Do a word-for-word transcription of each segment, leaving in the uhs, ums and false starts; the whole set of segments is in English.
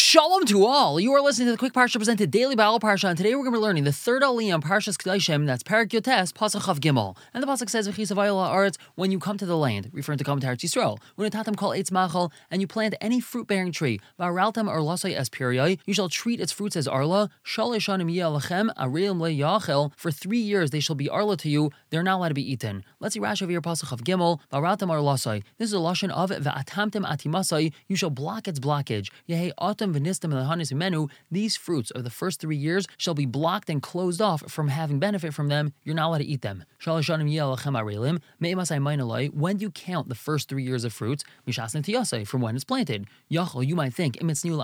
Shalom to all. You are listening to the Quick Parsha presented daily by Al Parsha, and today we're going to be learning the third aliyah on Parshas Kedashim. That's Parak Yotes Pasuk Chav Gimel, and the pasuk says V'chisavayil haaretz, when you come to the land, referring to coming to Eretz Yisrael. When atatam kol eitz machal, and you plant any fruit-bearing tree, v'araltam arlasai es piriyai, you shall treat its fruits as arla. Shalosh shanim yeh alachem areim leyachel. For three years they shall be arla to you. They're not allowed to be eaten. Let's see Rashi over here. Pasuk Chav Gimel. V'araltam arlasai. This is a lashon of v'atamtem atimasai. You shall block its blockage. Yehei autumn v'nistam lehanis menu. These fruits of the first three years shall be blocked and closed off from having benefit from them. You're not allowed to eat them. Shalosh shanim yeh alachem areim me'emasai mainalai. When do you count the first three years of fruits? Mishasne tiyasai, from when it's planted. Yachol, you might think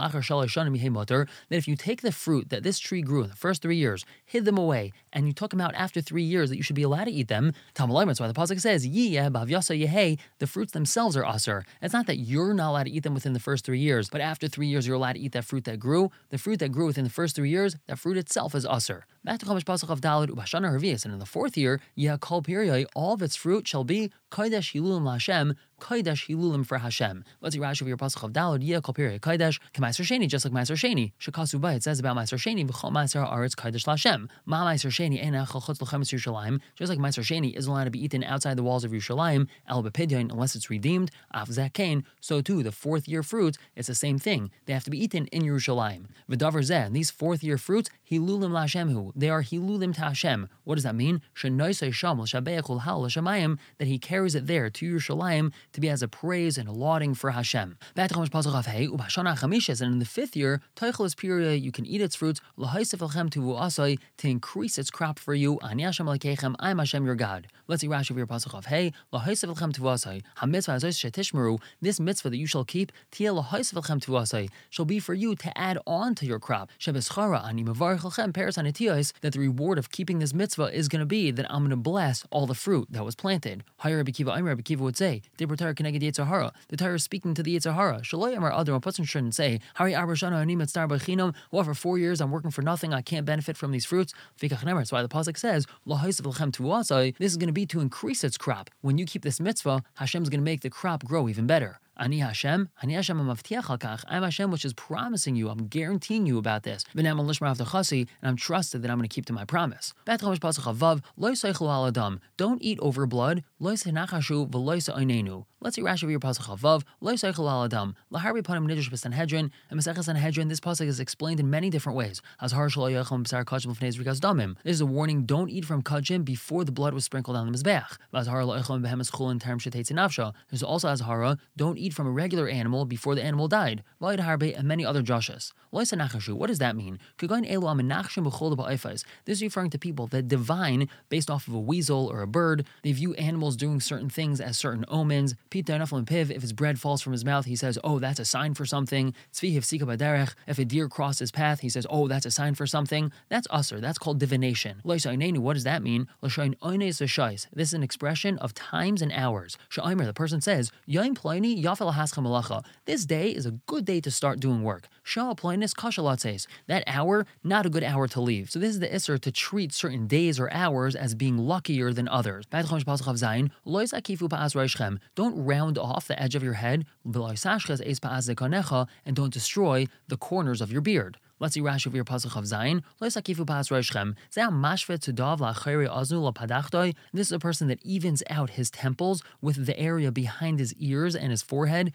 that if you take the fruit that this tree grew in the first three years, hid them away, and you took them out after three years, that you should be allowed to eat them. Tamalayim, that's why the pasuk says, Yiyeh b'avyasa yehay, the fruits themselves are asur. It's not that you're not allowed to eat them within the first three years, but after three years you're allowed to eat that fruit that grew. The fruit that grew within the first three years, that fruit itself is asur. Back to Chumash pasuk of Daled ubashana hervius, and in the fourth year, Yeh kol piriyai, all of its fruit shall be kodesh hilulim laHashem, kodesh hilulim for Hashem. Let's see Rashi over your pasuk of Daled, Yeh kol piriyai kodesh, k'maiser sheni, just like maiser sheni. Shekasu ba, it says about maiser sheni, v'chol maiser haaretz kodesh laHashem. Ma maiser sheni ein echel chutz l'chemetz Yerushalayim. Just like maiser sheni isn't allowed to be eaten outside the walls of Yerushalayim, el bepidyon, unless it's redeemed, af zakain. So too, the fourth year fruits, it's the same thing. They have to be eaten in Yerushalayim. V'davar zeh, these fourth year fruits, hilulim laHashemhu. They are hilulim to Hashem. What does that mean? Shenoisei sham l'shabeach ulhal l'shamayim, that he carries it there to Yerushalayim to be as a praise and a lauding for Hashem. Back to Chumash pasuk of Hey, ubashana chamishes, and in the fifth year, toichel es piriyah, you can eat its fruits, l'haisef elchem tuvu asai, to increase its crop for you. Ani Hashem lekechem, I am Hashem your God. Let's see Rashi over your pasuk of Hey, l'haisef elchem tuvu asai, hamitzvah azos shetishmeru, this mitzvah that you shall keep, tia l'haisef elchem tuvu asai, shall be for you to add on to your crop. Shebeschara ani mevarich elchem peres anitiyos, that the reward of keeping this mitzvah is going to be that I'm going to bless all the fruit that was planted. Higher Rabbi Kiva, Rabbi Kiva would say, the Torah is speaking to the Yetzer Hara. Shaloi Amar Adam, a person shouldn't say, Hari Arashana Ani Metzar B'Chinam. Well, for four years I'm working for nothing. I can't benefit from these fruits. That's why the pasuk says, this is going to be to increase its crop. When you keep this mitzvah, Hashem is going to make the crop grow even better. Ani Hashem, Ani Hashem amavtiach al kach. I'm Hashem, which is promising you. I'm guaranteeing you about this. V'nam lishmar avdachasi, and I'm trusted that I'm going to keep to my promise. Bet Chumash pasuk Chavav, lo yisaychlu al adam. Don't eat over blood. Lo yisnachashu v'lo yisaynenu. Let's see Rashi over your pasuk Chavav, lo yisaychlu al adam. Laharbi panim nidrash b'Sanhedrin, and Masechah Sanhedrin. This pasuk is explained in many different ways. As har shelo yachom b'sar kachim l'fnei zrikas damim. This is a warning: don't eat from kachim before the blood was sprinkled on the mizbeach. As har lo yachom behemes chulin terem sheteitz nafsha. There's also as hara: don't eat from a regular animal before the animal died. Vayid harbe, and many other joshas. What does that mean? This is referring to people that divine based off of a weasel or a bird. They view animals doing certain things as certain omens. If his bread falls from his mouth, he says, oh, that's a sign for something. If a deer crosses his path, he says, oh, that's a sign for something. That's usher. That's called divination. What does that mean? This is an expression of times and hours. The person says, this day is a good day to start doing work. That hour, not a good hour to leave. So this is the isser to treat certain days or hours as being luckier than others. Don't round off the edge of your head, and don't destroy the corners of your beard. Let's see Rashi over your pasuk of Zayin. This is a person that evens out his temples with the area behind his ears and his forehead.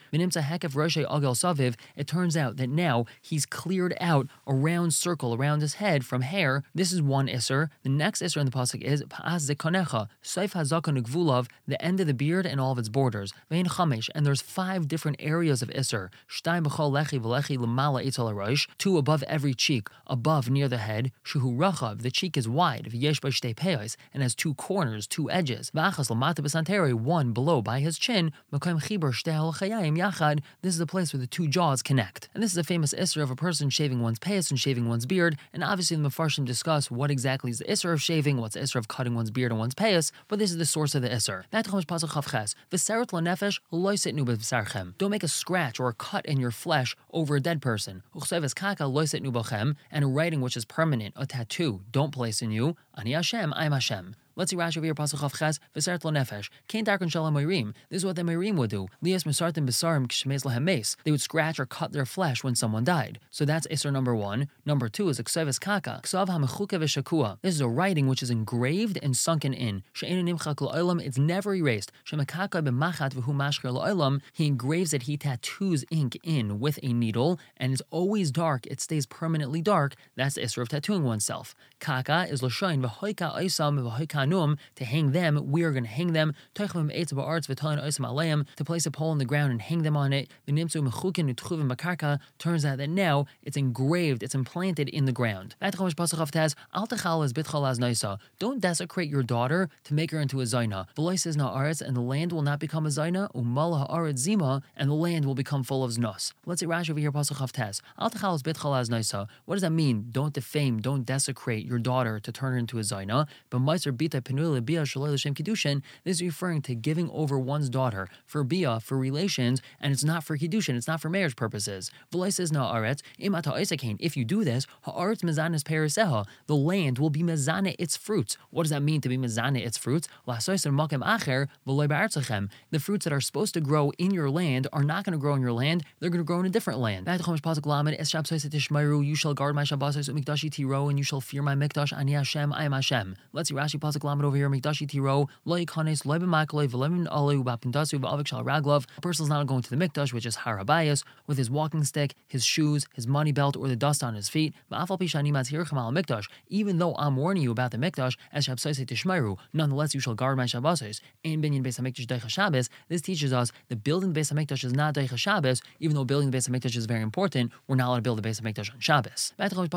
It turns out that now he's cleared out a round circle around his head from hair. This is one isser. The next isser in the pasuk is the end of the beard and all of its borders. And there's five different areas of isser. Two above every cheek, above near the head. Shuhu rachav, the cheek is wide, v'yesh b'shtei peos, and has two corners, two edges. V'achas lamata b'santeri, one below by his chin. M'koyim chibar shtei halachayim yachad. This is the place where the two jaws connect. And this is a famous isser of a person shaving one's peos and shaving one's beard. And obviously the Mefarshim discuss what exactly is the isser of shaving, what's the isser of cutting one's beard and one's peos. But this is the source of the isser. Don't make a scratch or a cut in your flesh over a dead person. And a writing which is permanent, a tattoo, don't place in you. Ani Hashem, I am Hashem. Let's see Rashi over here, Pasuk Chav Ches, V'sert lo nefesh. Kain darkon shalom Meirim. This is what the Meirim would do. Lias Mesartim Besarim Kshmeis Lahem Meis. They would scratch or cut their flesh when someone died. So that's Isser number one. Number two is Kseves Kaka. Ksav HaMechuka V'Shakua. This is a writing which is engraved and sunken in. She'enu Nimchak L'Olam. It's never erased. Shemekaka B'Machat V'Hu Mashker L'Olam. He engraves it, he tattoos ink in with a needle, and it's always dark. It stays permanently dark. That's the Isser of tattooing oneself. Kaka is L'Shain V'Hoika Oisam V'Hoika Num. To hang them, we are going to hang them. Toichavim Eitz Ba'artz V'Talin Oisam Aleim. To place a pole in the ground and hang them on it. V'Nimtzu Mechukin U'Tchuvim Makarka. Turns out that now it's engraved, it's implanted in the ground. Don't desecrate your daughter to make her into a zayna. V'loy says na'aretz, and the land will not become a zayna. U'mal ha'aretz zima, and the land will become full of znos. Let's say Rashi over here, Pasuk Chav Tes. Al techal es bitchal az naisa. What does that mean? Don't defame, don't desecrate your daughter to turn her into a zayna. But meiser bita penui lebia shaloi l'shem kiddushin. This is referring to giving over one's daughter for bia, for relations, and it's not for kiddushin, it's not for marriage purposes. V'loy says na'aretz. If you do this, ha'aretz mezanes periseha, the land will be mezane its fruits. What does that mean to be mezane its fruits? The fruits that are supposed to grow in your land are not going to grow in your land, they're going to grow in a different land. You shall guard my Shabbosos u'mikdashi tiro, and you shall fear my mikdash, ani Hashem, I am Hashem. Let's see Rashi Pasuk Lamed over here, mikdashi tiro, lo yikanes, lo b'makloi, v'lemin alu, b'apindasu, v'avik shal raglov. A person is not going to the mikdash, which is Har Habayis, with his walking stick, his shoes, his money belt, or the dust on his feet. Even though I'm warning you about the mikdash, as Shabbosos tishmeru, nonetheless you shall guard my Shabbosos. Ein binyan Beis Hamikdash deicha Shabbos. This teaches us that building the Beis Hamikdash is not deicha Shabbos. Even though building the Beis Hamikdash is very important, we're not allowed to build the Beis Hamikdash on Shabbos.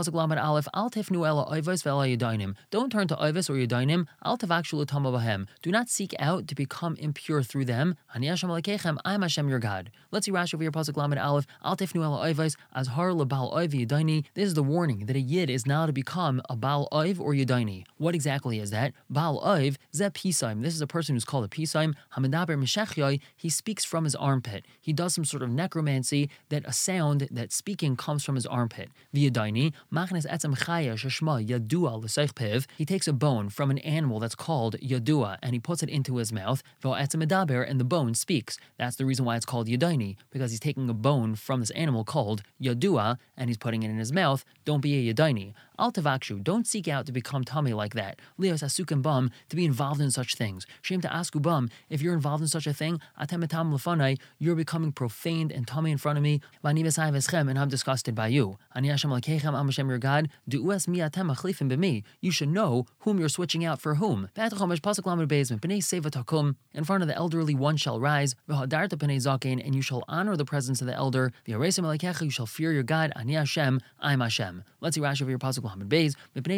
Don't turn to Ovis or Yudainim. Do not seek out to become impure through them. I am Hashem your God. Let's see Rashi over here, Pasuk Lamed Aleph. Al tefnu ela oivos as har lebal oiv yudaini. This is the warning that a yid is now to become a Baal Oiv or Yudaini. What exactly is that? Baal Oiv, Zeh Pisaim. This is a person who's called a Pisaim. Hamadaber Meshechyai, he speaks from his armpit. He does some sort of necromancy that a sound that speaking comes from his armpit. V'Yudaini, Machnes Etzem Chaya Sheshma Yadua L'Seich Piv. He takes a bone from an animal that's called Yadua and he puts it into his mouth. V'Etzem Medaber, and the bone speaks. That's the reason why it's called Yudaini, because he's taking a bone from this animal called Yadua and he's putting it in his mouth. Don't be a Yudaini. Al tavakshu, don't seek out to become tummy like that. Lios asukim bum, to be involved in such things. Shem to asku bum, if you're involved in such a thing, atemetam lefanai, you're becoming profaned and tummy in front of me. Vani v'sai v'schem, and I'm disgusted by you. Ani Hashem lekechem, am Hashem your God. Du'ues mi atem achlifim b'mi. You should know whom you're switching out for whom. V'atachomesh pasuk lamed beizim, b'nei seva takum, in front of the elderly one shall rise. V'hadarta b'nei zaken, and you shall honor the presence of the elder. V'yaresim lekecha, you shall fear your God. Ani Hashem, I'm Hashem. Let's see Rashi over your pasuk. You might think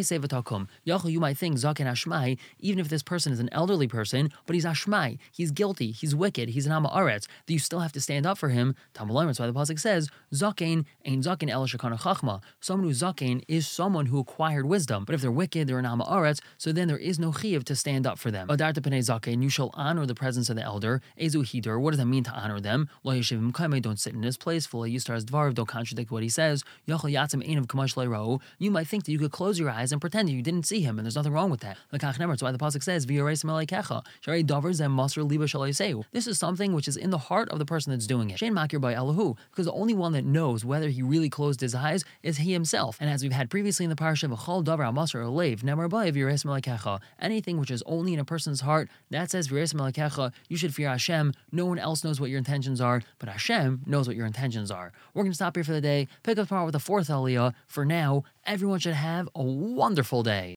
Zaken Ashmai, even if this person is an elderly person, but he's Ashmai, he's guilty, he's wicked, he's an Amaretz, that you still have to stand up for him. That's why the pasuk says, Zaken ain't Zaken El Shekana Chachma. Someone who's Zaken is someone who acquired wisdom. But if they're wicked, they're an Amaretz, so then there is no chiyuv to stand up for them. Adarta Pnei Zaken, you shall honor the presence of the elder. Ezu Hidur, what does that mean to honor them? Lo Yeshivim Kaimei, don't sit in his place. Fully Yistar's Dvarv, don't contradict what he says. Yachal Yatzim Ein of Kamash Leirau. You might think that you could close your eyes and pretend that you didn't see him, and there's nothing wrong with that. That's why the pasuk says, this is something which is in the heart of the person that's doing it. Because the only one that knows whether he really closed his eyes is he himself. And as we've had previously in the parasha, anything which is only in a person's heart, that says, you should fear Hashem. No one else knows what your intentions are, but Hashem knows what your intentions are. We're going to stop here for the day, pick up tomorrow with the fourth aliyah. For now, everyone should have a wonderful day.